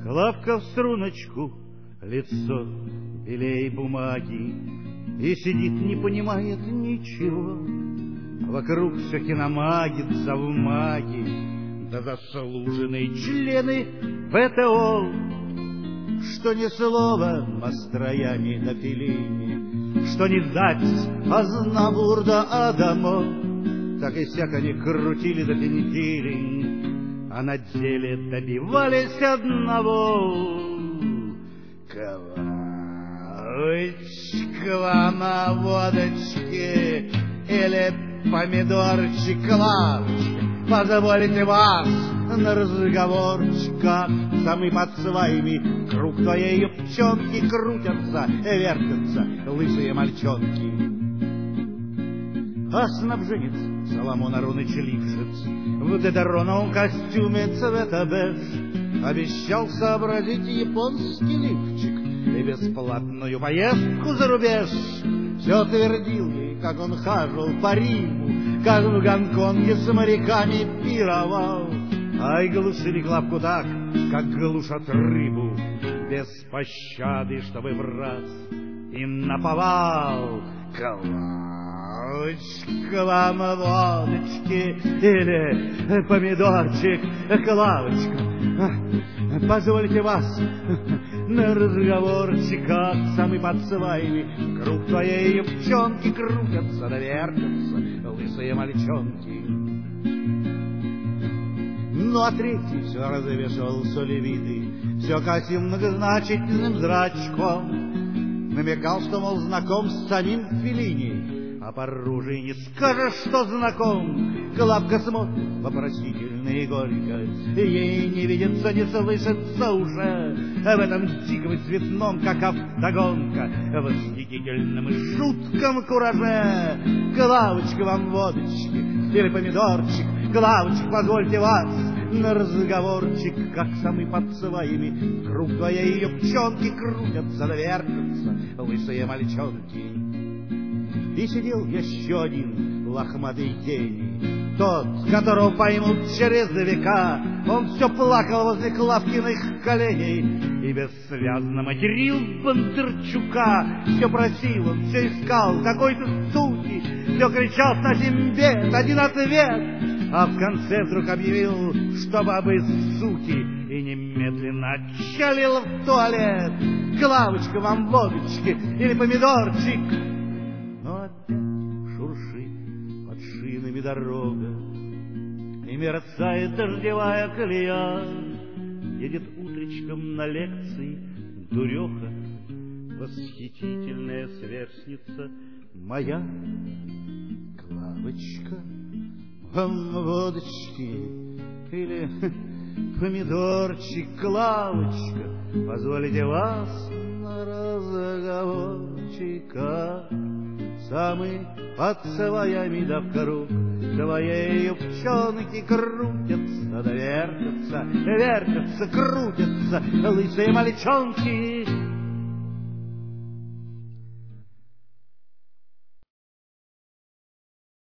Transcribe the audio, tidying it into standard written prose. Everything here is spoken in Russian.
Клавка в струночку, лицо белей бумаги, и сидит, не понимает ничего. Вокруг все киномаги, завмаги, да заслуженные члены ПТО, что ни слова Мастрояни да Феллини, что ни запись Азнавур да Адамо, так и сяк они крутили да финтили, а на деле добивались одного. Кавычка на водочке или помидорчик, лавочка, позволите вас на разговорчик, как самый под сваями круг твоей юбчонки крутятся, вертятся лысые мальчонки. А снабженец Соломон Ароныч Лившиц в дедероновом костюме цвета беж обещал сообразить японский лифчик и бесплатную поездку за рубеж. Все твердил ей, как он хаживал по Риму, как в Гонконге с моряками пировал. Ай, глушили Клавку так, как глушат рыбу, без пощады, чтобы в раз им наповал. Клавочка, вам водочки или помидорчик, Клавочка, позвольте вас на разговорчик, как самый под сваями круг твоей юбчонки крутятся да вертятся лысые мальчонки. Ну а третий все развешивал солевиды, все косил многозначительным зрачком, намекал, что, мол, знаком с самим Феллини, а по ружей не скажешь, что знаком. Клавка смотрит вопросительно и горько, ей не видится, не слышится уже в этом диком цветном, как автогонка, восхитительном и жутком кураже. Клавочка, вам водочки или помидорчик, Клавочка, позвольте вас на разговорчик, как самый под сваями круг твоей юбчонки крутятся да вертятся лысые мальчонки. И сидел еще один лохматый гений, тот, которого поймут через века. Он все плакал возле Клавкиных коленей и бессвязно материл Бондарчука. Все просил он, все искал какой-то суки, все кричал на Симбет один ответ, а в конце вдруг объявил, что бабы суки, и немедленно отчалил в туалет. Клавочка, вам водочки или помидорчик? Но опять шуршит под шинами дорога, и мерцает дождевая колея. Едет утречком на лекции дуреха, восхитительная сверстница моя. Клавочка, вам водочки или помидорчик, Клавочка, позволите вас на разговорчика. Самый под сваями да в круг твоей юбчонки крутятся да вертятся, вертятся, крутятся лысые мальчонки.